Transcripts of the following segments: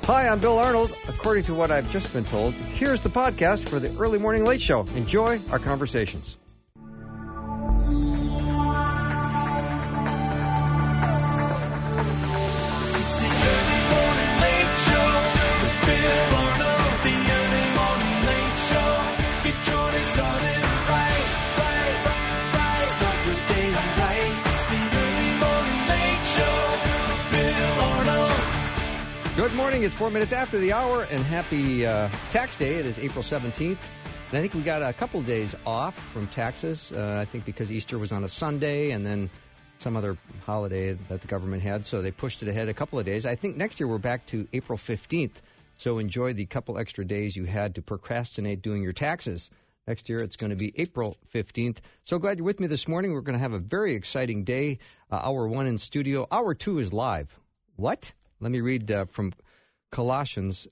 Hi, I'm Bill Arnold. According to what I've just been told, here's the podcast for the Early Morning Late Show. Enjoy our conversations. Good morning. It's 4 minutes after the hour, and happy tax day. It is April 17th. And I think we got a couple days off from taxes, I think because Easter was on a Sunday and then some other holiday that the government had, so they pushed it ahead a couple of days. I think next year we're back to April 15th, so enjoy the couple extra days you had to procrastinate doing your taxes. Next year it's going to be April 15th. So glad you're with me this morning. We're going to have a very exciting day. Hour 1 in studio. Hour 2 is live. What? Let me read from Philippians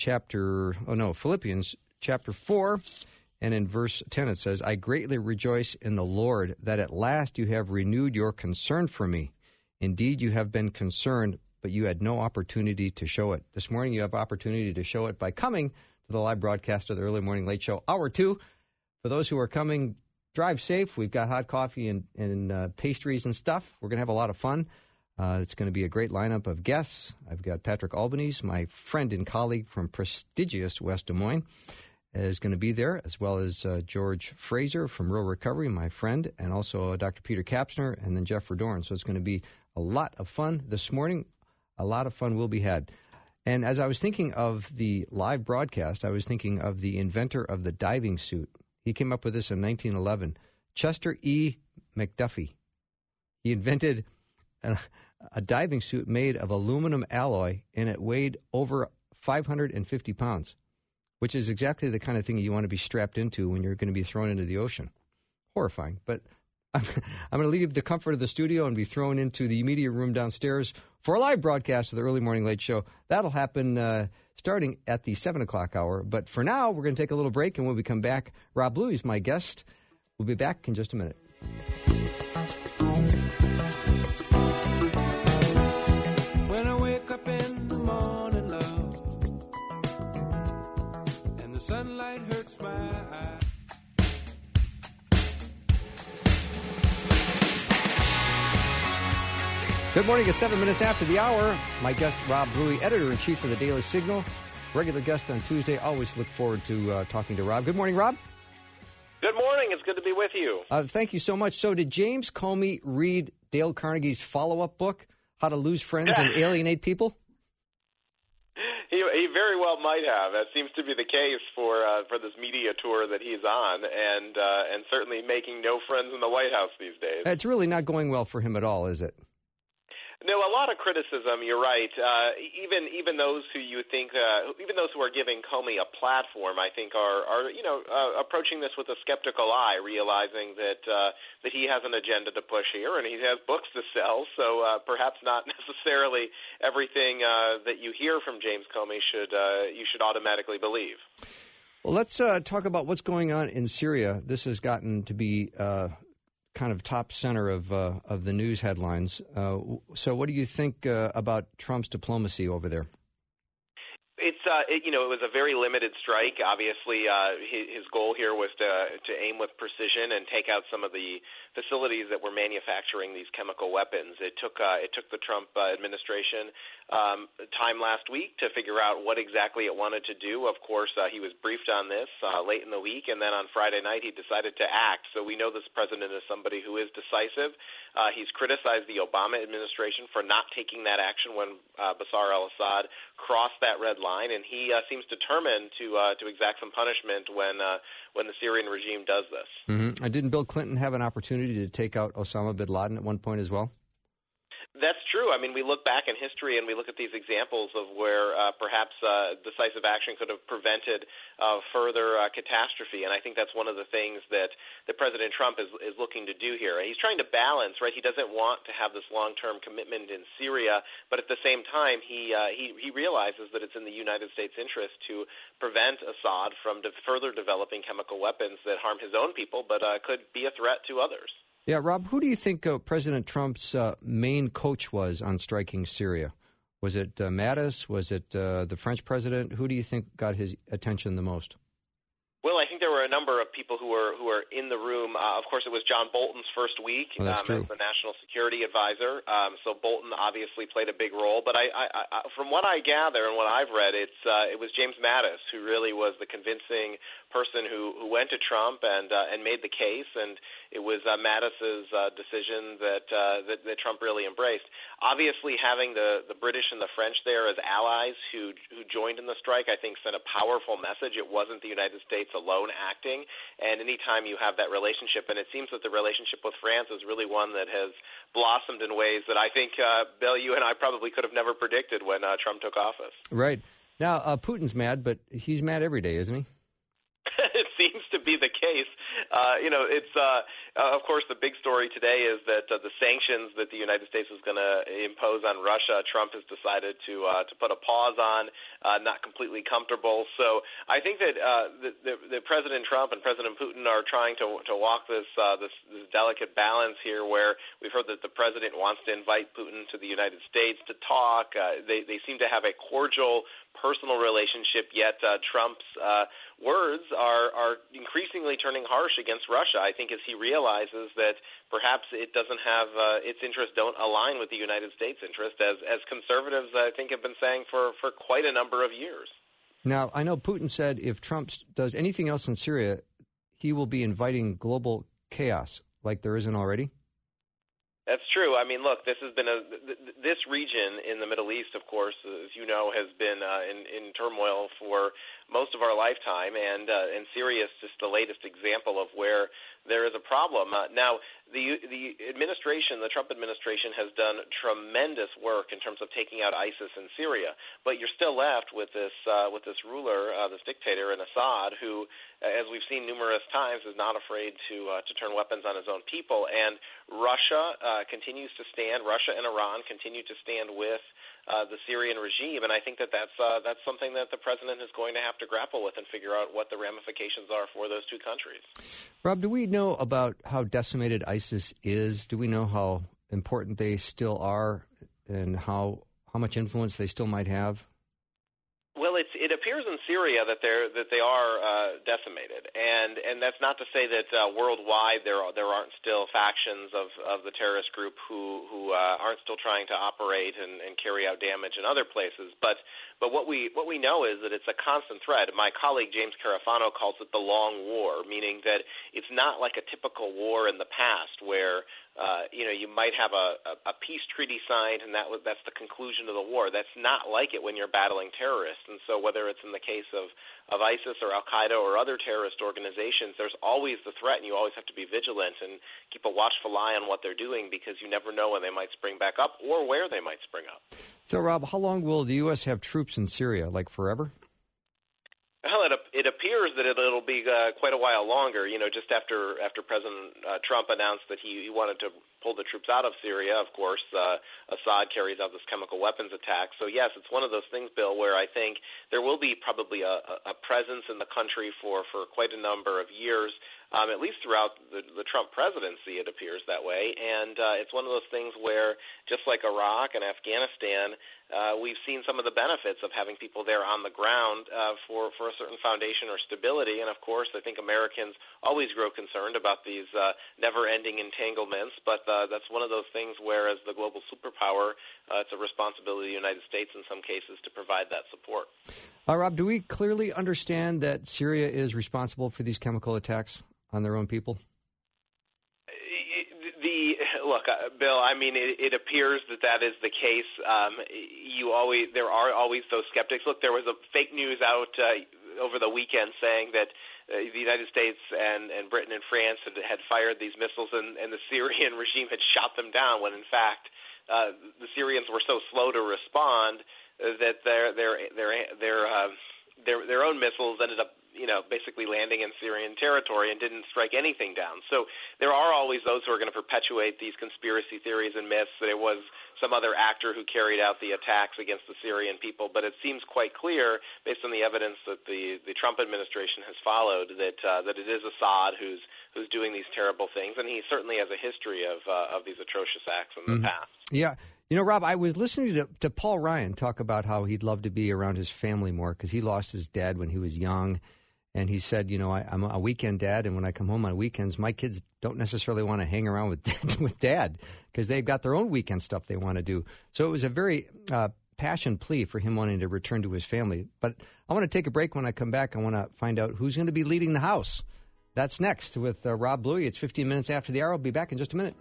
chapter 4, and in verse 10 it says, I greatly rejoice in the Lord that at last you have renewed your concern for me. Indeed, you have been concerned, but you had no opportunity to show it. This morning you have opportunity to show it by coming to the live broadcast of the Early Morning Late Show, Hour 2. For those who are coming, drive safe. We've got hot coffee and pastries and stuff. We're going to have a lot of fun. It's going to be a great lineup of guests. I've got Patrick Albanese, my friend and colleague from prestigious West Des Moines, is going to be there, as well as George Fraser from Rural Recovery, my friend, and also Dr. Peter Kapsner, and then Jeff Verdorn. So it's going to be a lot of fun this morning. A lot of fun will be had. And as I was thinking of the live broadcast, I was thinking of the inventor of the diving suit. He came up with this in 1911, Chester E. McDuffie. He invented a diving suit made of aluminum alloy, and it weighed over 550 pounds, which is exactly the kind of thing you want to be strapped into when you're going to be thrown into the ocean. Horrifying. But I'm going to leave the comfort of the studio and be thrown into the media room downstairs for a live broadcast of the Early Morning Late Show. That'll happen starting at the 7 o'clock hour. But for now, we're going to take a little break, and when we come back, Rob Bluey is my guest. We'll be back in just a minute. Sunlight hurts my eye. Good morning. It's 7 minutes after the hour. My guest, Rob Bluey, editor-in-chief of the Daily Signal. Regular guest on Tuesday. Always look forward to talking to Rob. Good morning, Rob. Good morning. It's good to be with you. Thank you so much. So did James Comey read Dale Carnegie's follow-up book, How to Lose Friends and Alienate People? He very well might have. That seems to be the case for this media tour that he's on, and certainly making no friends in the White House these days. It's really not going well for him at all, is it? No, a lot of criticism. You're right. Even those who you think, even those who are giving Comey a platform, I think are approaching this with a skeptical eye, realizing that he has an agenda to push here and he has books to sell. So perhaps not necessarily everything that you hear from James Comey you should automatically believe. Well, let's talk about what's going on in Syria. This has gotten to be kind of top center of the news headlines. So what do you think about Trump's diplomacy over there? It was a very limited strike. Obviously, his goal here was to aim with precision and take out some of the facilities that were manufacturing these chemical weapons. It took the Trump administration time last week to figure out what exactly it wanted to do. Of course, he was briefed on this late in the week, and then on Friday night he decided to act. So we know this president is somebody who is decisive. He's criticized the Obama administration for not taking that action when Bashar al-Assad crossed that red line, and he seems determined to exact some punishment when the Syrian regime does this. Mm-hmm. And didn't Bill Clinton have an opportunity to take out Osama bin Laden at one point as well? That's true. I mean, we look back in history and we look at these examples of where perhaps decisive action could have prevented further catastrophe, and I think that's one of the things that President Trump is looking to do here. He's trying to balance, right? He doesn't want to have this long-term commitment in Syria, but at the same time, he realizes that it's in the United States' interest to prevent Assad from further developing chemical weapons that harm his own people, but could be a threat to others. Yeah, Rob, who do you think President Trump's main coach was on striking Syria? Was it Mattis? Was it the French president? Who do you think got his attention the most? Well, I think there were a number of people who were in the room. Of course, it was John Bolton's first week that's true. as the National Security Advisor. So Bolton obviously played a big role. But I from what I gather and what I've read, it was James Mattis who really was the convincing person who went to Trump and made the case. And it was Mattis's decision that Trump really embraced. Obviously, having the British and the French there as allies who joined in the strike, I think, sent a powerful message. It wasn't the United States alone acting, and anytime you have that relationship, and it seems that the relationship with France is really one that has blossomed in ways that I think, Bill, you and I probably could have never predicted when Trump took office. Right. Now, Putin's mad, but he's mad every day, isn't he? It seems to be the case. It's of course the big story today is that the sanctions that the United States is going to impose on Russia, Trump has decided to put a pause on. Not completely comfortable. So I think that the President Trump and President Putin are trying to walk this delicate balance here, where we've heard that the president wants to invite Putin to the United States to talk. They seem to have a cordial personal relationship, yet Trump's words are increasingly turning harsh against Russia. I think as he realizes that perhaps it doesn't have its interests don't align with the United States' interest, as conservatives I think have been saying for quite a number of years. Now, I know Putin said if Trump does anything else in Syria, he will be inviting global chaos like there isn't already. That's true. I mean, look, this has been this region in the Middle East, of course, as you know, has been in turmoil for most of our lifetime, and Syria is just the latest example of where there is a problem. Now, the administration, the Trump administration, has done tremendous work in terms of taking out ISIS in Syria, but you're still left with this ruler, this dictator in Assad, who, as we've seen numerous times, is not afraid to turn weapons on his own people. And Russia continues to stand. Russia and Iran continue to stand with the Syrian regime, and I think that's something that the president is going to have to grapple with and figure out what the ramifications are for those two countries. Rob, do we know about how decimated ISIS is? Do we know how important they still are and how much influence they still might have? Well, it appears in Syria that they are decimated, and that's not to say that worldwide there aren't still factions of the terrorist group who aren't still trying to operate and carry out damage in other places. But what we know is that it's a constant threat. My colleague James Carafano calls it the long war, meaning that it's not like a typical war in the past where you might have a peace treaty signed and that's the conclusion of the war. That's not like it when you're battling terrorists. And so whether it's in the case of ISIS or Al-Qaeda or other terrorist organizations, there's always the threat, and you always have to be vigilant and keep a watchful eye on what they're doing, because you never know when they might spring back up or where they might spring up. So, Rob, how long will the U.S. have troops in Syria? Like forever? Well, it appears that it'll be quite a while longer. Just after President Trump announced that he wanted to pull the troops out of Syria, of course, Assad carries out this chemical weapons attack. So, yes, it's one of those things, Bill, where I think there will be probably a presence in the country for quite a number of years, at least throughout the Trump presidency, it appears that way. And it's one of those things where, just like Iraq and Afghanistan, we've seen some of the benefits of having people there on the ground for a certain foundation or stability. And, of course, I think Americans always grow concerned about these never-ending entanglements. But that's one of those things where, as the global superpower, it's a responsibility of the United States in some cases to provide that support. Rob, do we clearly understand that Syria is responsible for these chemical attacks on their own people? Look, Bill, I mean, it appears that is the case. There are always those skeptics. Look, there was a fake news out over the weekend saying that the United States and Britain and France had fired these missiles, and the Syrian regime had shot them down, when in fact the Syrians were so slow to respond that their own missiles ended up basically landing in Syrian territory and didn't strike anything down. So there are always those who are going to perpetuate these conspiracy theories and myths that it was some other actor who carried out the attacks against the Syrian people. But it seems quite clear, based on the evidence that the Trump administration has followed, that it is Assad who's doing these terrible things, and he certainly has a history of these atrocious acts in the past. Yeah. You know, Rob, I was listening to Paul Ryan talk about how he'd love to be around his family more because he lost his dad when he was young. And he said, you know, I'm a weekend dad, and when I come home on weekends, my kids don't necessarily want to hang around with Dad because they've got their own weekend stuff they want to do. So it was a very passion plea for him wanting to return to his family. But I want to take a break. When I come back, I want to find out who's going to be leading the House. That's next with Rob Bluey. It's 15 minutes after the hour. I'll be back in just a minute.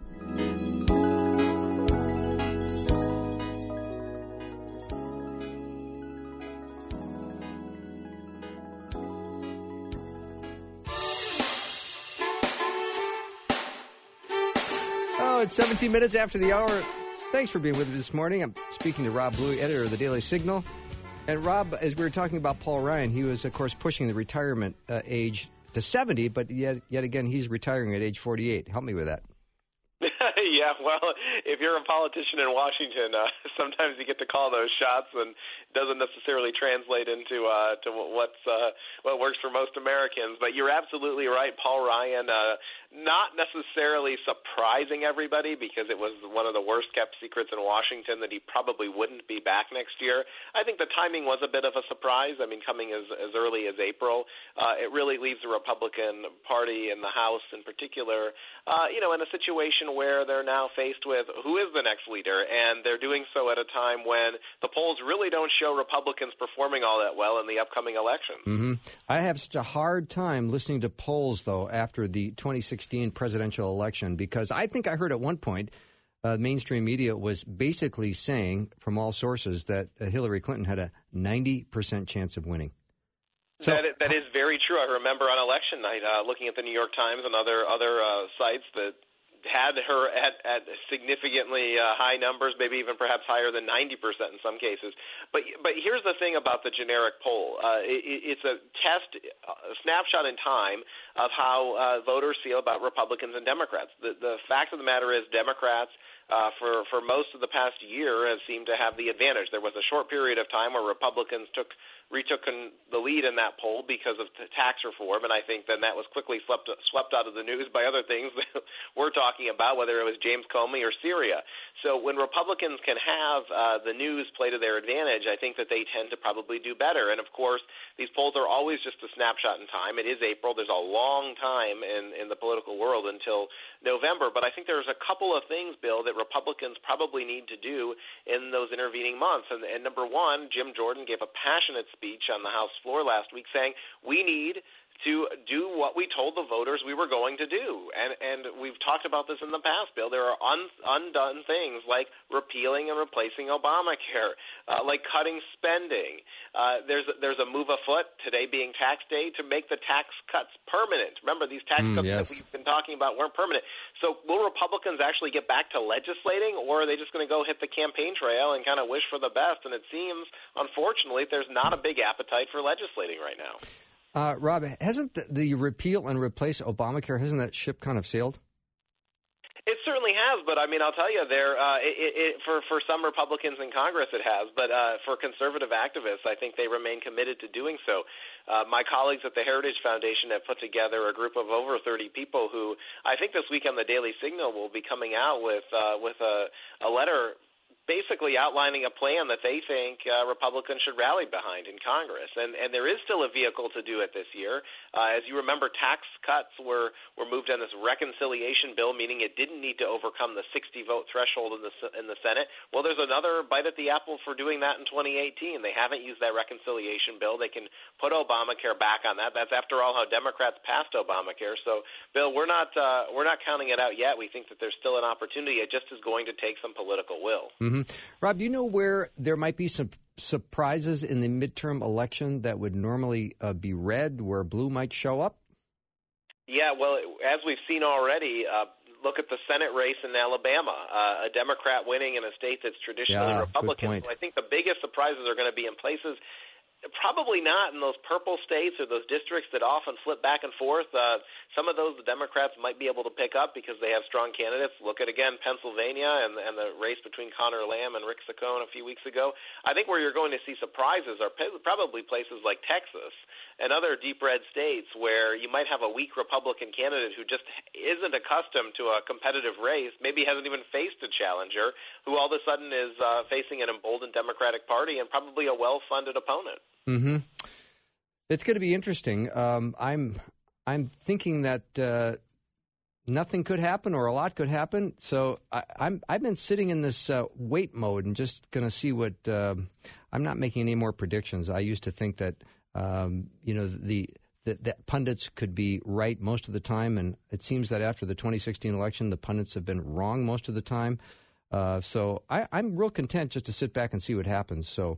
It's 17 minutes after the hour. Thanks for being with me this morning. I'm speaking to Rob Bluey, editor of the Daily Signal. And Rob, as we were talking about Paul Ryan, he was, of course, pushing the retirement age to 70, but yet again, he's retiring at age 48. Help me with that. Yeah, well, if you're a politician in Washington, sometimes you get to call those shots, and it doesn't necessarily translate into to what works for most Americans. But you're absolutely right. Paul Ryan, not necessarily surprising everybody because it was one of the worst-kept secrets in Washington that he probably wouldn't be back next year. I think the timing was a bit of a surprise. I mean, coming as early as April, it really leaves the Republican Party in the House in particular, in a situation where they're now faced with who is the next leader, and they're doing so at a time when the polls really don't show Republicans performing all that well in the upcoming elections. Mm-hmm. I have such a hard time listening to polls, though, after the 2016 presidential election, because I think I heard at one point mainstream media was basically saying from all sources that Hillary Clinton had a 90% chance of winning. So, that is very true. I remember on election night looking at the New York Times and other sites that had her at significantly high numbers, maybe even perhaps higher than 90% in some cases. But here's the thing about the generic poll. It's a test, a snapshot in time of how voters feel about Republicans and Democrats. The fact of the matter is Democrats for most of the past year have seemed to have the advantage. There was a short period of time where Republicans retook the lead in that poll because of tax reform, and I think then that was quickly swept out of the news by other things that we're talking about, whether it was James Comey or Syria. So when Republicans can have the news play to their advantage, I think that they tend to probably do better. And, of course, these polls are always just a snapshot in time. It is April. There's a long time in the political world until November. But I think there's a couple of things, Bill, that Republicans probably need to do in those intervening months. And number one, Jim Jordan gave a passionate speech on the House floor last week saying we need to do what we told the voters we were going to do. And we've talked about this in the past, Bill. There are undone things like repealing and replacing Obamacare, like cutting spending. There's a move afoot, today being tax day, to make the tax cuts permanent. Remember, these tax cuts that we've been talking about weren't permanent. So will Republicans actually get back to legislating, or are they just going to go hit the campaign trail and kind of wish for the best? And it seems, unfortunately, there's not a big appetite for legislating right now. Rob, hasn't the repeal and replace Obamacare, hasn't that ship kind of sailed? It certainly has, but I mean, I'll tell you, for some Republicans in Congress it has, but for conservative activists, I think they remain committed to doing so. My colleagues at the Heritage Foundation have put together a group of over 30 people who I think this week on the Daily Signal will be coming out with a letter basically outlining a plan that they think Republicans should rally behind in Congress. And there is still a vehicle to do it this year. As you remember, tax cuts were moved on this reconciliation bill, meaning it didn't need to overcome the 60-vote threshold in the Senate. Well, there's another bite at the apple for doing that in 2018. They haven't used that reconciliation bill. They can put Obamacare back on that. That's, after all, how Democrats passed Obamacare. So, Bill, we're not counting it out yet. We think that there's still an opportunity. It just is going to take some political will. Mm-hmm. Rob, do you know where there might be some surprises in the midterm election that would normally be red, where blue might show up? Yeah, well, as we've seen already, look at the Senate race in Alabama, a Democrat winning in a state that's traditionally Republican. So I think the biggest surprises are going to be in places Probably not in those purple states or those districts that often flip back and forth. Some of those the Democrats might be able to pick up because they have strong candidates. Look at, again, Pennsylvania and the race between Connor Lamb and Rick Saccone a few weeks ago. I think where you're going to see surprises are probably places like Texas and other deep red states where you might have a weak Republican candidate who just isn't accustomed to a competitive race, maybe hasn't even faced a challenger, who all of a sudden is facing an emboldened Democratic Party and probably a well-funded opponent. Mm-hmm. It's going to be interesting. I'm thinking that nothing could happen or a lot could happen. So I've been sitting in this wait mode and just going to see what. I'm not making any more predictions. I used to think that that pundits could be right most of the time, and it seems that after the 2016 election, the pundits have been wrong most of the time. So I'm real content just to sit back and see what happens. So.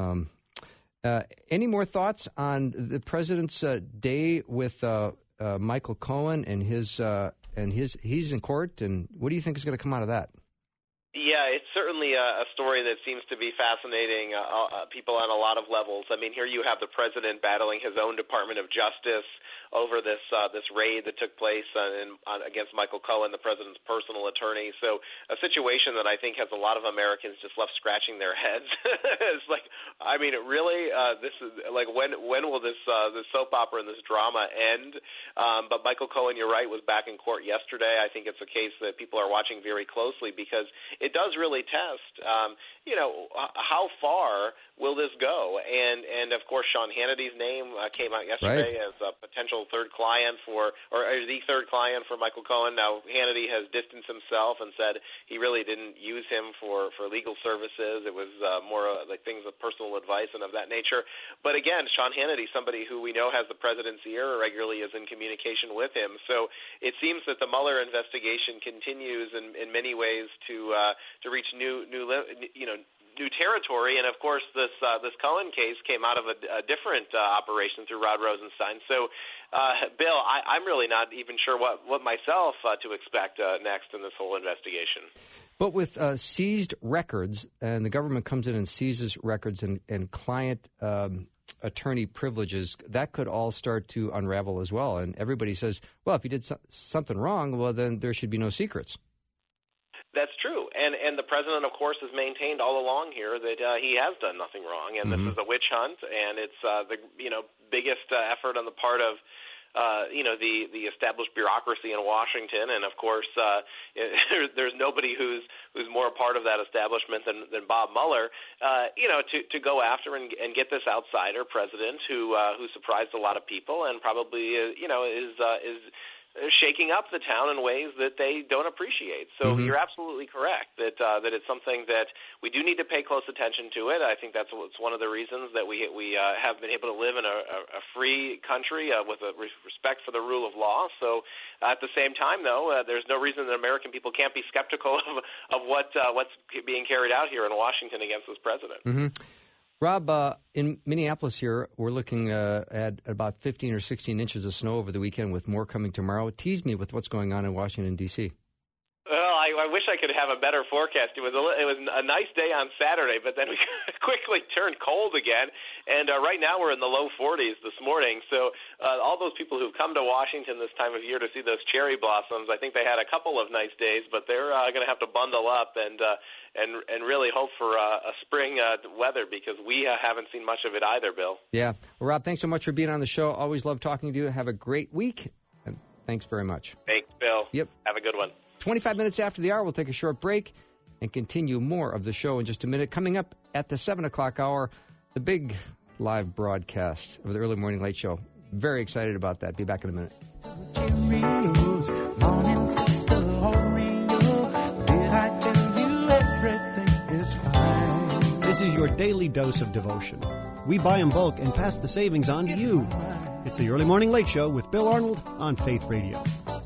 Any more thoughts on the president's day with Michael Cohen and he's in court, and what do you think is going to come out of that? Yeah, it's certainly a story that seems to be fascinating people on a lot of levels. I mean, here you have the president battling his own Department of Justice over this raid that took place against Michael Cohen, the president's personal attorney. So a situation that I think has a lot of Americans just left scratching their heads. It's like, I mean, really, this is like when will this soap opera and this drama end? But Michael Cohen, you're right, was back in court yesterday. I think it's a case that people are watching very closely because it does really test, how far will this go? And of course, Sean Hannity's name came out yesterday as a potential third client or the third client for Michael Cohen. Now, Hannity has distanced himself and said he really didn't use him for legal services. It was more like things of personal advice and of that nature. But again, Sean Hannity, somebody who we know has the president's ear, regularly is in communication with him. So it seems that the Mueller investigation continues in many ways to reach new territory, and of course, this Cohen case came out of a different operation through Rod Rosenstein. So, Bill, I'm really not even sure what myself to expect next in this whole investigation. But with seized records, and the government comes in and seizes records and client attorney privileges, that could all start to unravel as well. And everybody says, well, if you did something wrong, well, then there should be no secrets. That's true, and the president, of course, has maintained all along here that he has done nothing wrong, and this is a witch hunt, and it's the biggest effort on the part of the established bureaucracy in Washington, and of course, there's nobody who's more a part of that establishment than Bob Mueller, to go after and get this outsider president who surprised a lot of people and probably is shaking up the town in ways that they don't appreciate. So you're absolutely correct that it's something that we do need to pay close attention to it. I think that's one of the reasons that we have been able to live in a free country with a respect for the rule of law. So at the same time, though, there's no reason that American people can't be skeptical of what's being carried out here in Washington against this president. Mm-hmm. Rob, in Minneapolis here, we're looking at about 15 or 16 inches of snow over the weekend with more coming tomorrow. Tease me with what's going on in Washington, D.C. Well, I wish I could have a better forecast. It was a nice day on Saturday, but then we quickly turned cold again. And right now we're in the low 40s this morning. So all those people who've come to Washington this time of year to see those cherry blossoms, I think they had a couple of nice days, but they're going to have to bundle up and really hope for a spring weather because we haven't seen much of it either, Bill. Yeah. Well, Rob, thanks so much for being on the show. Always love talking to you. Have a great week. And thanks very much. Thanks, Bill. Yep. Have a good one. 25 minutes after the hour, we'll take a short break and continue more of the show in just a minute. Coming up at the 7 o'clock hour, the big live broadcast of the Early Morning Late Show. Very excited about that. Be back in a minute. This is your daily dose of devotion. We buy in bulk and pass the savings on to you. It's the Early Morning Late Show with Bill Arnold on Faith Radio.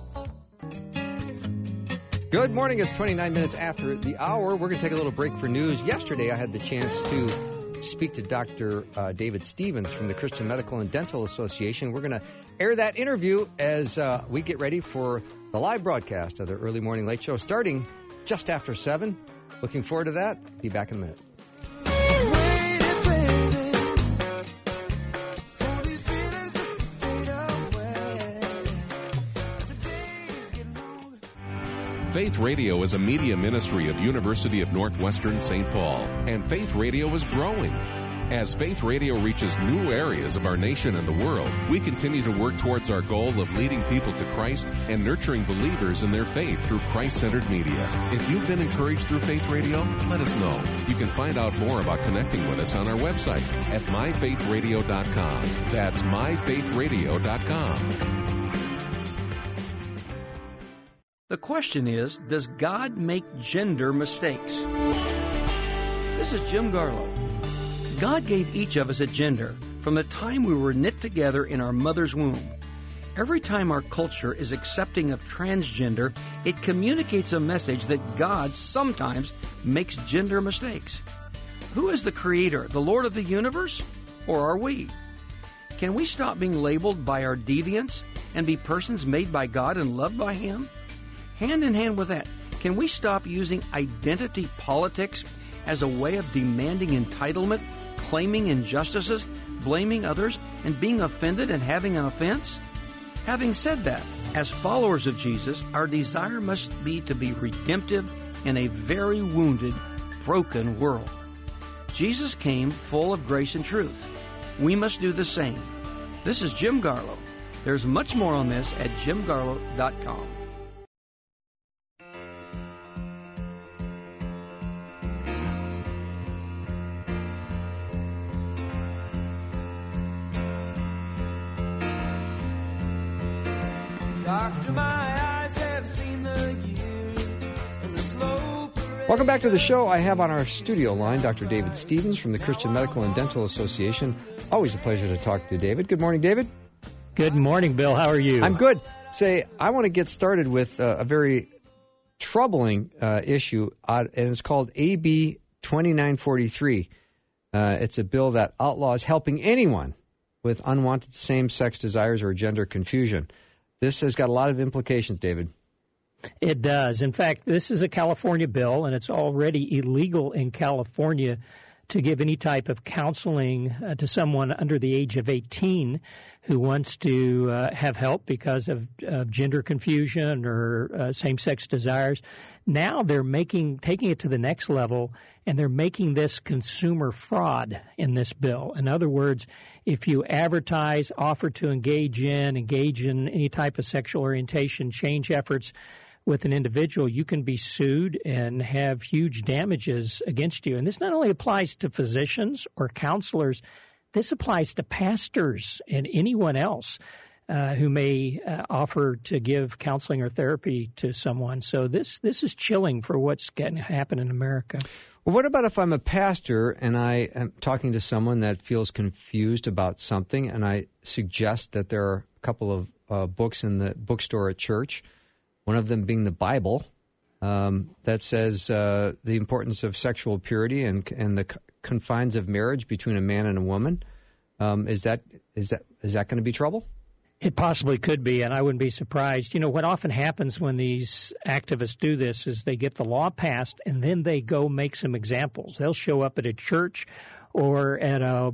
Good morning. It's 29 minutes after the hour. We're going to take a little break for news. Yesterday, I had the chance to speak to Dr. David Stevens from the Christian Medical and Dental Association. We're going to air that interview as we get ready for the live broadcast of the Early Morning Late Show starting just after 7. Looking forward to that. Be back in a minute. Faith Radio is a media ministry of University of Northwestern St. Paul, and Faith Radio is growing. As Faith Radio reaches new areas of our nation and the world, we continue to work towards our goal of leading people to Christ and nurturing believers in their faith through Christ-centered media. If you've been encouraged through Faith Radio, let us know. You can find out more about connecting with us on our website at myfaithradio.com. That's myfaithradio.com. The question is, does God make gender mistakes? This is Jim Garlow. God gave each of us a gender from the time we were knit together in our mother's womb. Every time our culture is accepting of transgender, it communicates a message that God sometimes makes gender mistakes. Who is the Creator, the Lord of the universe, or are we? Can we stop being labeled by our deviance and be persons made by God and loved by Him? Hand in hand with that, can we stop using identity politics as a way of demanding entitlement, claiming injustices, blaming others, and being offended and having an offense? Having said that, as followers of Jesus, our desire must be to be redemptive in a very wounded, broken world. Jesus came full of grace and truth. We must do the same. This is Jim Garlow. There's much more on this at jimgarlow.com. Doctor, my eyes have seen the years and the slow parade. Welcome back to the show. I have on our studio line Dr. David Stevens from the Christian Medical and Dental Association. Always a pleasure to talk to David. Good morning, David. Good morning, Bill. How are you? I'm good. Say, I want to get started with a very troubling issue, and it's called AB 2943. It's a bill that outlaws helping anyone with unwanted same-sex desires or gender confusion. This has got a lot of implications, David. It does. In fact, this is a California bill, and it's already illegal in California to give any type of counseling to someone under the age of 18 who wants to have help because of gender confusion or same-sex desires. Now they're taking it to the next level, and they're making this consumer fraud in this bill. In other words, if you advertise, offer to engage in any type of sexual orientation change efforts with an individual, you can be sued and have huge damages against you. And this not only applies to physicians or counselors, this applies to pastors and anyone else who may offer to give counseling or therapy to someone. So this is chilling for what's going to happen in America. Well, what about if I'm a pastor and I am talking to someone that feels confused about something, and I suggest that there are a couple of books in the bookstore at church, one of them being the Bible, that says the importance of sexual purity and the confines of marriage between a man and a woman. Is that going to be trouble? It possibly could be, and I wouldn't be surprised. You know, what often happens when these activists do this is they get the law passed, and then they go make some examples. They'll show up at a church or at a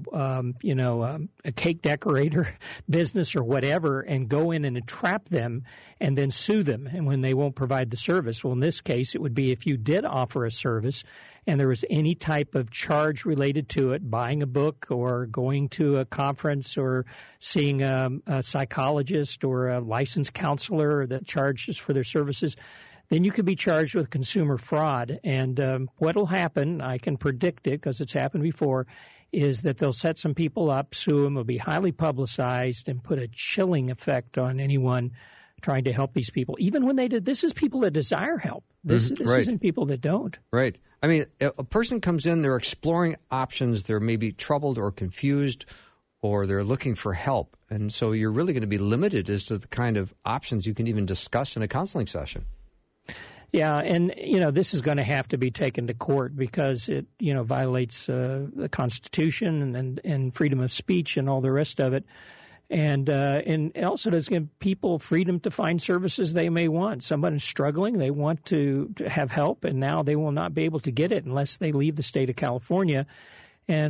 cake decorator business or whatever and go in and entrap them and then sue them, and when they won't provide the service. Well, in this case, it would be if you did offer a service and there was any type of charge related to it, buying a book or going to a conference or seeing a psychologist or a licensed counselor that charges for their services, then you could be charged with consumer fraud. And what will happen, I can predict it because it's happened before, is that they'll set some people up, sue them, it'll be highly publicized, and put a chilling effect on anyone trying to help these people. Even when they did, this is people that desire help. This right. isn't people that don't. Right. I mean, a person comes in, they're exploring options, they're maybe troubled or confused, or they're looking for help. And so you're really going to be limited as to the kind of options you can even discuss in a counseling session. Yeah, and, this is going to have to be taken to court because it, violates the Constitution and freedom of speech and all the rest of it. And it also does give people freedom to find services they may want. Someone's struggling, they want to have help, and now they will not be able to get it unless they leave the state of California. And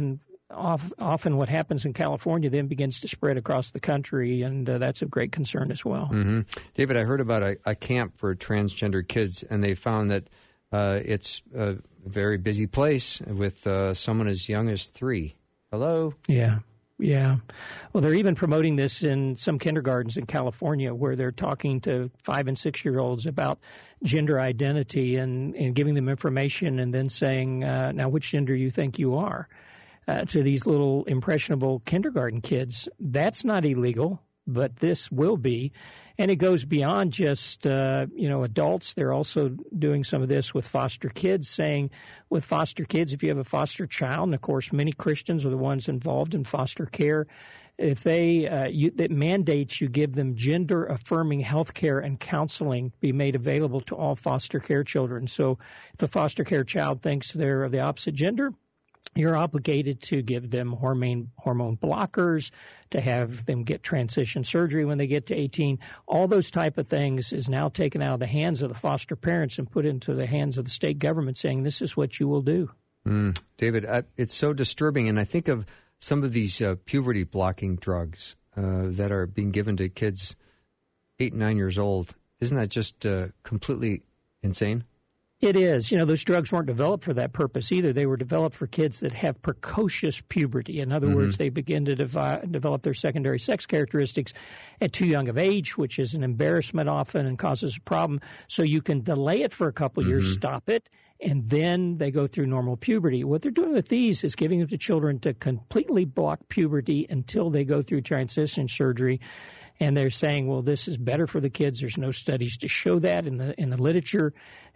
often what happens in California then begins to spread across the country, and that's of great concern as well. Mm-hmm. David, I heard about a camp for transgender kids, and they found that it's a very busy place with someone as young as 3. Hello? Yeah. Well, they're even promoting this in some kindergartens in California where they're talking to 5- and 6-year-olds about gender identity and giving them information and then saying, now, which gender you think you are, to these little impressionable kindergarten kids. That's not illegal, but this will be. And it goes beyond just, adults. They're also doing some of this with foster kids, saying with foster kids, if you have a foster child, and of course many Christians are the ones involved in foster care, if that mandates you give them gender-affirming health care and counseling be made available to all foster care children. So if a foster care child thinks they're of the opposite gender, you're obligated to give them hormone blockers, to have them get transition surgery when they get to 18. All those type of things is now taken out of the hands of the foster parents and put into the hands of the state government, saying this is what you will do. David, it's so disturbing, and I think of some of these puberty-blocking drugs that are being given to kids 8 and 9 years old. Isn't that just completely insane? It is. Those drugs weren't developed for that purpose either. They were developed for kids that have precocious puberty. In other words, they begin to develop their secondary sex characteristics at too young of age, which is an embarrassment often and causes a problem. So you can delay it for a couple years, stop it, and then they go through normal puberty. What they're doing with these is giving them to children to completely block puberty until they go through transition surgery. And they're saying, well, this is better for the kids. There's no studies to show that in the literature,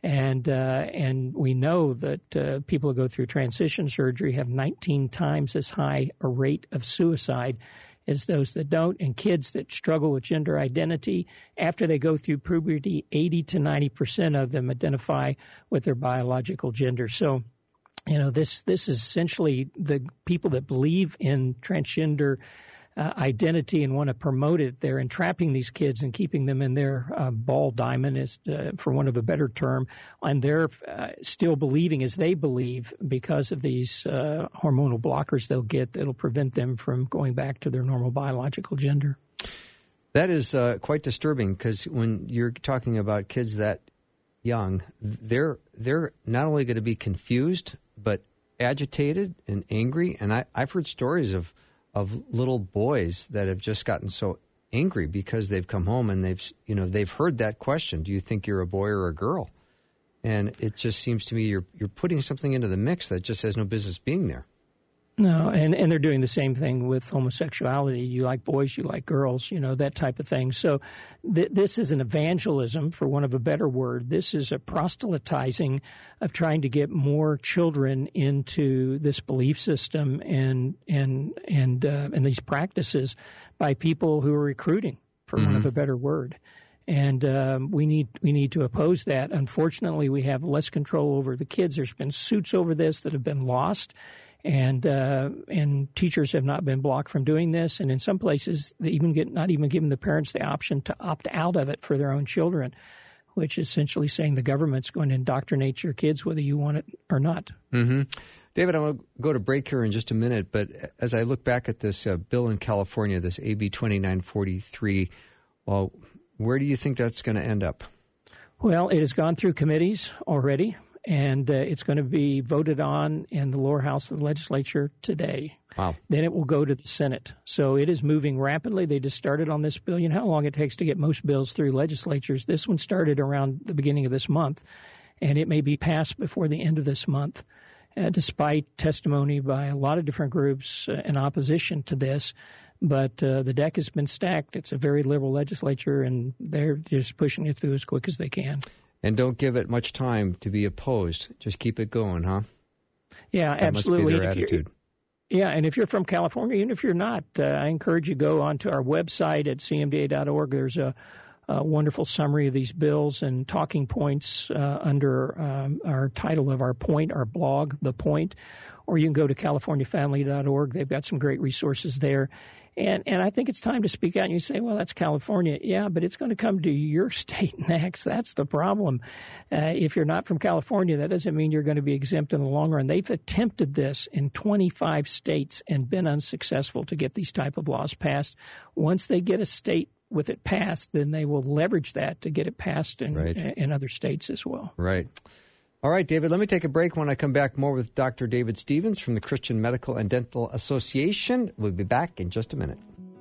and we know that people who go through transition surgery have 19 times as high a rate of suicide as those that don't. And kids that struggle with gender identity after they go through puberty, 80 to 90% of them identify with their biological gender. So, this is essentially the people that believe in transgender identity and want to promote it. They're entrapping these kids and keeping them in their ball diamond, is, for want of a better term, and they're still believing as they believe because of these hormonal blockers they'll get that'll prevent them from going back to their normal biological gender. That is quite disturbing, because when you're talking about kids that young, they're not only going to be confused but agitated and angry. And I've heard stories of little boys that have just gotten so angry because they've come home and they've heard that question, do you think you're a boy or a girl? And it just seems to me you're putting something into the mix that just has no business being there. No, and they're doing the same thing with homosexuality. You like boys, you like girls, that type of thing. So this is an evangelism, for want of a better word. This is a proselytizing of trying to get more children into this belief system and these practices by people who are recruiting, for want of a better word. And we need to oppose that. Unfortunately, we have less control over the kids. There's been suits over this that have been lost. And teachers have not been blocked from doing this, and in some places they not even giving the parents the option to opt out of it for their own children, which is essentially saying the government's going to indoctrinate your kids whether you want it or not. Mm-hmm. David, I'm going to go to break here in just a minute, but as I look back at this bill in California, this AB 2943, well, where do you think that's going to end up? Well, it has gone through committees already. And it's going to be voted on in the lower house of the legislature today. Wow. Then it will go to the Senate. So it is moving rapidly. They just started on this bill. You know how long it takes to get most bills through legislatures? This one started around the beginning of this month, and it may be passed before the end of this month, despite testimony by a lot of different groups in opposition to this. But the deck has been stacked. It's a very liberal legislature, and they're just pushing it through as quick as they can. And don't give it much time to be opposed. Just keep it going, huh? Yeah, that absolutely. Must be their attitude. Yeah, and if you're from California, even if you're not, I encourage you to go onto our website at cmda.org. There's a a wonderful summary of these bills and talking points under our title of our blog, The Point. Or you can go to CaliforniaFamily.org. They've got some great resources there. And I think it's time to speak out. And you say, well, that's California. Yeah, but it's going to come to your state next. That's the problem. If you're not from California, that doesn't mean you're going to be exempt in the long run. They've attempted this in 25 states and been unsuccessful to get these type of laws passed. Once they get a state with it passed, then they will leverage that to get it passed in other states as well. Right. All right, David, let me take a break. When I come back, more with Dr. David Stevens from the Christian Medical and Dental Association. We'll be back in just a minute.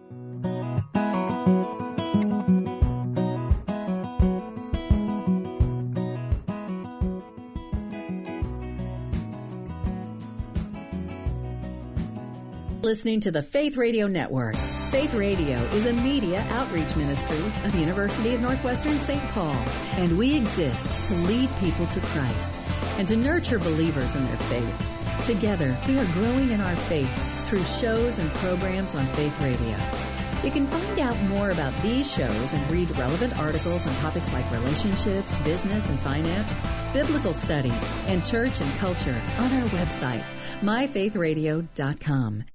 Listening to the Faith Radio Network. Faith Radio is a media outreach ministry of the University of Northwestern St. Paul, and we exist to lead people to Christ and to nurture believers in their faith. Together, we are growing in our faith through shows and programs on Faith Radio. You can find out more about these shows and read relevant articles on topics like relationships, business and finance, biblical studies, and church and culture on our website, myfaithradio.com.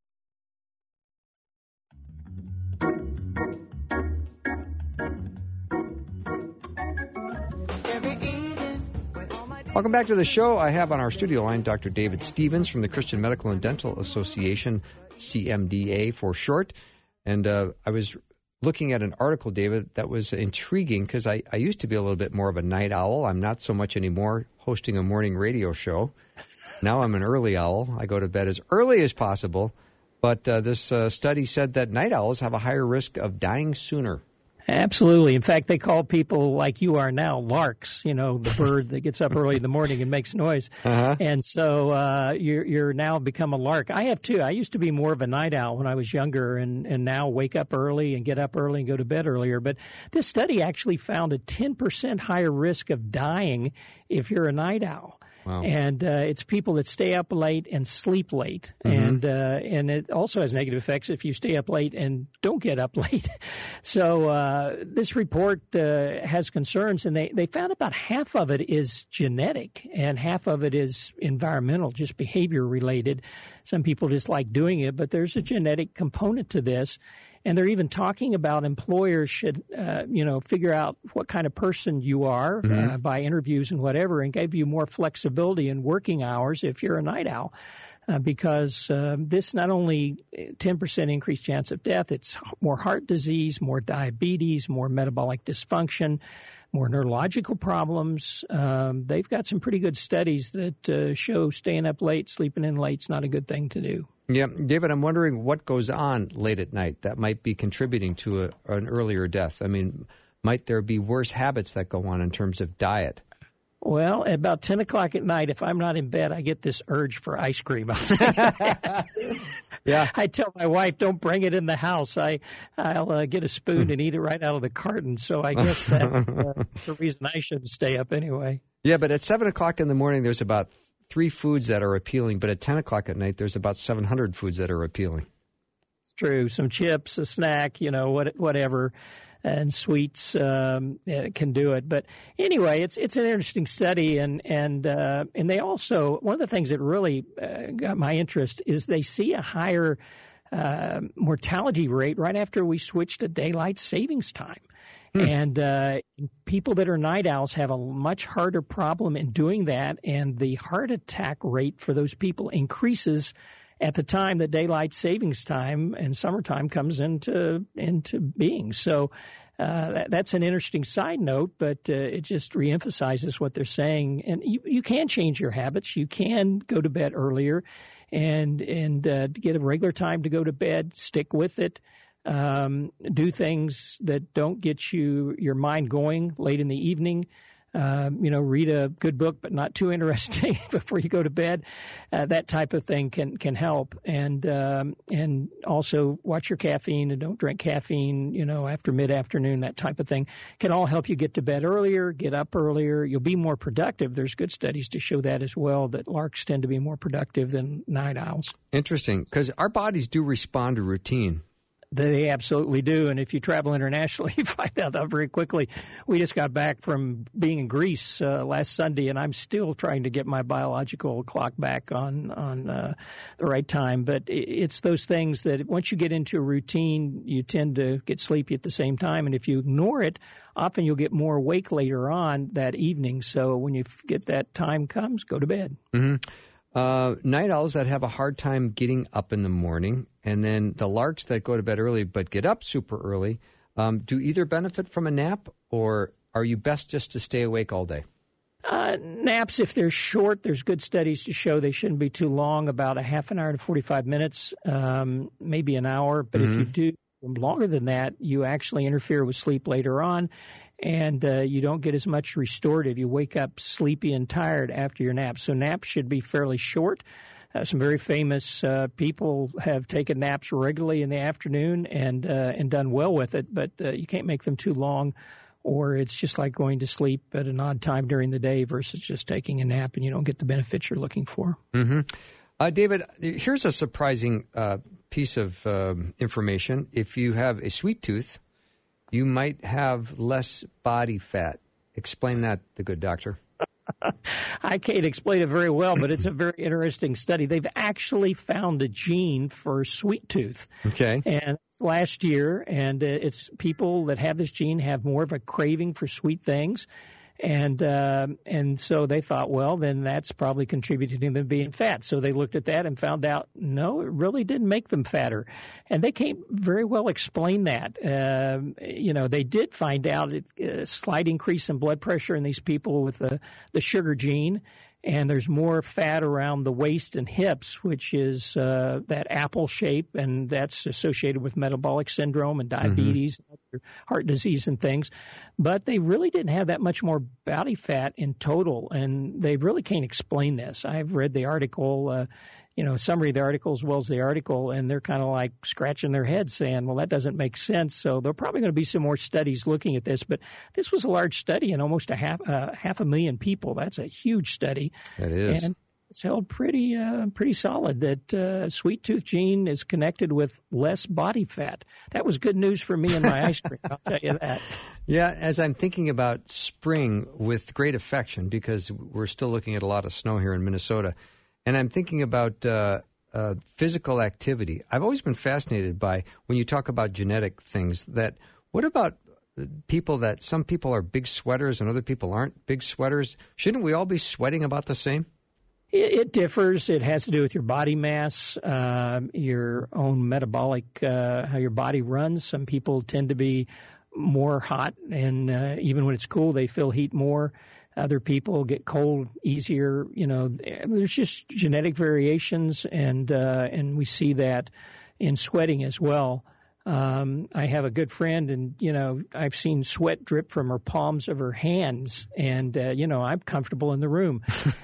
Welcome back to the show. I have on our studio line Dr. David Stevens from the Christian Medical and Dental Association, CMDA for short. And I was looking at an article, David, that was intriguing because I used to be a little bit more of a night owl. I'm not so much anymore, hosting a morning radio show. Now I'm an early owl. I go to bed as early as possible. But this study said that night owls have a higher risk of dying sooner. Absolutely. In fact, they call people like you are now larks, you know, the bird that gets up early in the morning and makes noise. Uh-huh. And so you're now become a lark. I have too. I used to be more of a night owl when I was younger and now wake up early and get up early and go to bed earlier. But this study actually found a 10% higher risk of dying if you're a night owl. Wow. And it's people that stay up late and sleep late. Mm-hmm. And it also has negative effects if you stay up late and don't get up late. So this report has concerns, and they found about half of it is genetic and half of it is environmental, just behavior related. Some people just like doing it, but there's a genetic component to this. And they're even talking about employers should, figure out what kind of person you are by interviews and whatever, and give you more flexibility in working hours if you're a night owl. Because this not only 10% increased chance of death, it's more heart disease, more diabetes, more metabolic dysfunction, more neurological problems. They've got some pretty good studies that show staying up late, sleeping in late is not a good thing to do. Yeah, David, I'm wondering what goes on late at night that might be contributing to an earlier death. I mean, might there be worse habits that go on in terms of diet? Well, at about 10 o'clock at night, if I'm not in bed, I get this urge for ice cream. Yeah. I tell my wife, don't bring it in the house. I'll get a spoon and eat it right out of the carton. So I guess that's the reason I shouldn't stay up anyway. Yeah, but at 7 o'clock in the morning, there's about 3 foods that are appealing. But at 10 o'clock at night, there's about 700 foods that are appealing. It's true. Some chips, a snack, whatever. And sweets can do it. But anyway, it's an interesting study, and they also, one of the things that really got my interest is they see a higher mortality rate right after we switch to daylight savings time. And people that are night owls have a much harder problem in doing that, and the heart attack rate for those people increases at the time that daylight savings time and summertime comes into being. So that's an interesting side note, but it just reemphasizes what they're saying. And you can change your habits. You can go to bed earlier and get a regular time to go to bed, stick with it. Do things that don't get your mind going late in the evening. Read a good book, but not too interesting before you go to bed. That type of thing can help. And also watch your caffeine and don't drink caffeine, after mid-afternoon, that type of thing can all help you get to bed earlier, get up earlier. You'll be more productive. There's good studies to show that as well, that larks tend to be more productive than night owls. Interesting, because our bodies do respond to routine. They absolutely do. And if you travel internationally, you find out that very quickly. We just got back from being in Greece last Sunday, and I'm still trying to get my biological clock back on the right time. But it's those things that once you get into a routine, you tend to get sleepy at the same time. And if you ignore it, often you'll get more awake later on that evening. So when you get that time comes, go to bed. Mm-hmm. Night owls that have a hard time getting up in the morning, and then the larks that go to bed early but get up super early, do either benefit from a nap, or are you best just to stay awake all day? Naps, if they're short, there's good studies to show they shouldn't be too long, about a half an hour to 45 minutes, maybe an hour. But if you do longer than that, you actually interfere with sleep later on, and you don't get as much restorative. You wake up sleepy and tired after your nap. So naps should be fairly short. Some very famous people have taken naps regularly in the afternoon and done well with it, but you can't make them too long, or it's just like going to sleep at an odd time during the day versus just taking a nap, and you don't get the benefits you're looking for. Mm-hmm. David, here's a surprising piece of information. If you have a sweet tooth, you might have less body fat. Explain that, the good doctor. I can't explain it very well, but it's a very interesting study. They've actually found a gene for sweet tooth. Okay. And it's last year, and it's people that have this gene have more of a craving for sweet things. And so they thought, well, then that's probably contributing to them being fat. So they looked at that and found out, no, it really didn't make them fatter. And they can't very well explain that. They did find out a slight increase in blood pressure in these people with the sugar gene. And there's more fat around the waist and hips, which is that apple shape, and that's associated with metabolic syndrome and diabetes, and heart disease and things. But they really didn't have that much more body fat in total, and they really can't explain this. I've read the article, summary of the article as well as the article, and they're kind of like scratching their heads saying, well, that doesn't make sense. So there are probably going to be some more studies looking at this, but this was a large study in almost half a million people. That's a huge study. It is. And it's held pretty solid that sweet tooth gene is connected with less body fat. That was good news for me and my ice cream, I'll tell you that. Yeah, as I'm thinking about spring with great affection, because we're still looking at a lot of snow here in Minnesota, and I'm thinking about physical activity. I've always been fascinated by when you talk about genetic things. What about some people are big sweaters and other people aren't big sweaters? Shouldn't we all be sweating about the same? It differs. It has to do with your body mass, your own metabolic, how your body runs. Some people tend to be more hot, and even when it's cool, they feel heat more. Other people get cold easier. There's just genetic variations, and we see that in sweating as well. I have a good friend, and I've seen sweat drip from her palms of her hands, and I'm comfortable in the room,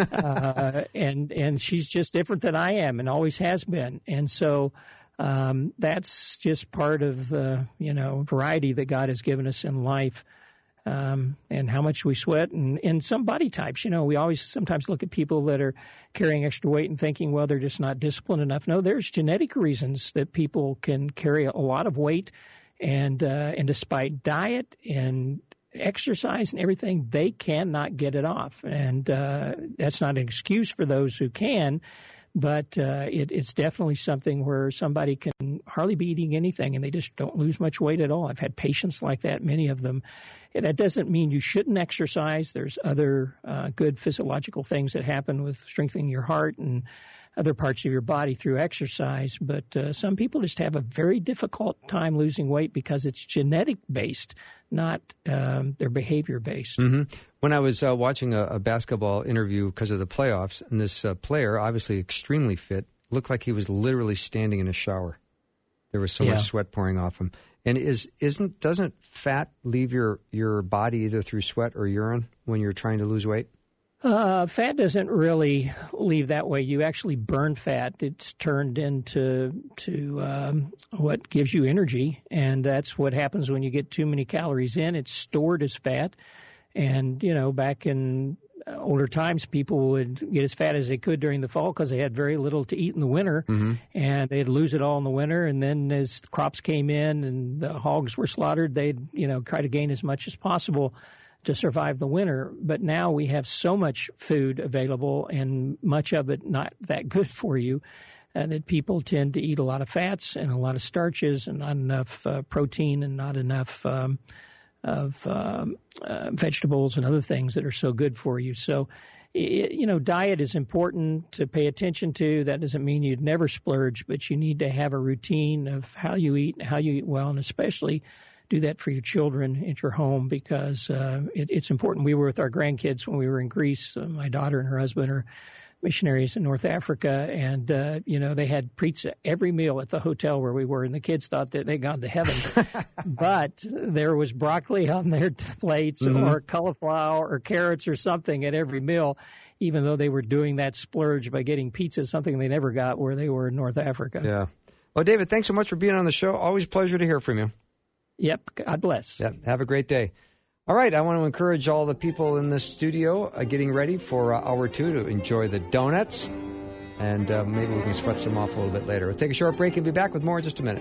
and she's just different than I am, and always has been, and so that's just part of the variety that God has given us in life. And how much we sweat, and in some body types. We always sometimes look at people that are carrying extra weight and thinking, well, they're just not disciplined enough. No, there's genetic reasons that people can carry a lot of weight, and despite diet and exercise and everything, they cannot get it off. And that's not an excuse for those who can, but it's definitely something where somebody can hardly be eating anything and they just don't lose much weight at all. I've had patients like that, many of them. And that doesn't mean you shouldn't exercise. There's other good physiological things that happen with strengthening your heart and other parts of your body through exercise. But some people just have a very difficult time losing weight because it's genetic-based, not their behavior-based. Mm-hmm. When I was watching a basketball interview because of the playoffs, and this player, obviously extremely fit, looked like he was literally standing in a shower. There was so much sweat pouring off him. And doesn't fat leave your body either through sweat or urine when you're trying to lose weight? Fat doesn't really leave that way. You actually burn fat. It's turned into what gives you energy, and that's what happens when you get too many calories in. It's stored as fat. And, back in older times, people would get as fat as they could during the fall because they had very little to eat in the winter, and they'd lose it all in the winter. And then as the crops came in and the hogs were slaughtered, they'd try to gain as much as possible to survive the winter. But now we have so much food available, and much of it not that good for you, that people tend to eat a lot of fats and a lot of starches and not enough protein and not enough vegetables and other things that are so good for you. So, diet is important to pay attention to. That doesn't mean you'd never splurge, but you need to have a routine of how you eat and how you eat well, and especially do that for your children at your home, because it's important. We were with our grandkids when we were in Greece. My daughter and her husband are missionaries in North Africa, and they had pizza every meal at the hotel where we were, and the kids thought that they'd gone to heaven. But there was broccoli on their plates, or cauliflower or carrots or something at every meal, even though they were doing that splurge by getting pizza, something they never got where they were in North Africa. Yeah. Well, David, thanks so much for being on the show. Always a pleasure to hear from you. Yep. God bless. Yep. Have a great day. All right, I want to encourage all the people in the studio getting ready for hour 2 to enjoy the donuts, and maybe we can sweat some off a little bit later. We'll take a short break and be back with more in just a minute.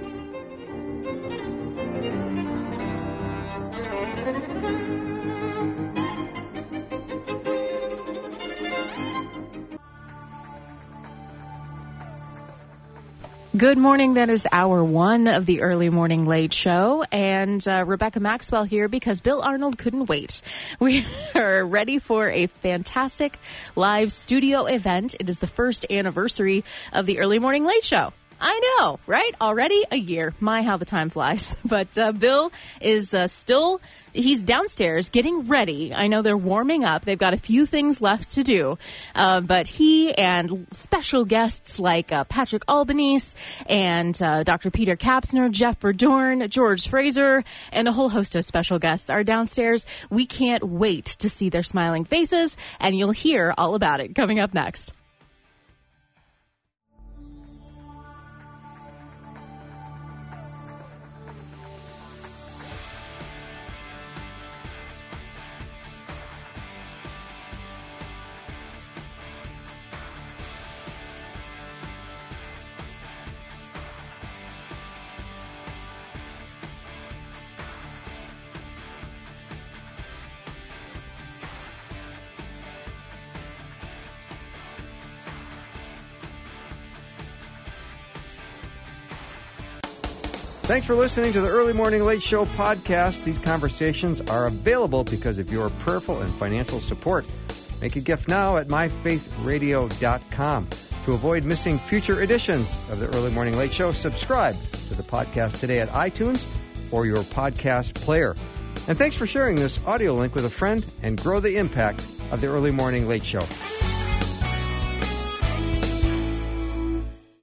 Good morning. That is hour 1 of the Early Morning Late Show. And Rebecca Maxwell here because Bill Arnold couldn't wait. We are ready for a fantastic live studio event. It is the first anniversary of the Early Morning Late Show. I know, right? Already a year. My, how the time flies. But Bill is he's downstairs getting ready. I know they're warming up. They've got a few things left to do. But he and special guests like Patrick Albanese and Dr. Peter Kapsner, Jeff Verdorn, George Fraser, and a whole host of special guests are downstairs. We can't wait to see their smiling faces, and you'll hear all about it coming up next. Thanks for listening to the Early Morning Late Show podcast. These conversations are available because of your prayerful and financial support. Make a gift now at myfaithradio.com. To avoid missing future editions of the Early Morning Late Show, subscribe to the podcast today at iTunes or your podcast player. And thanks for sharing this audio link with a friend and grow the impact of the Early Morning Late Show.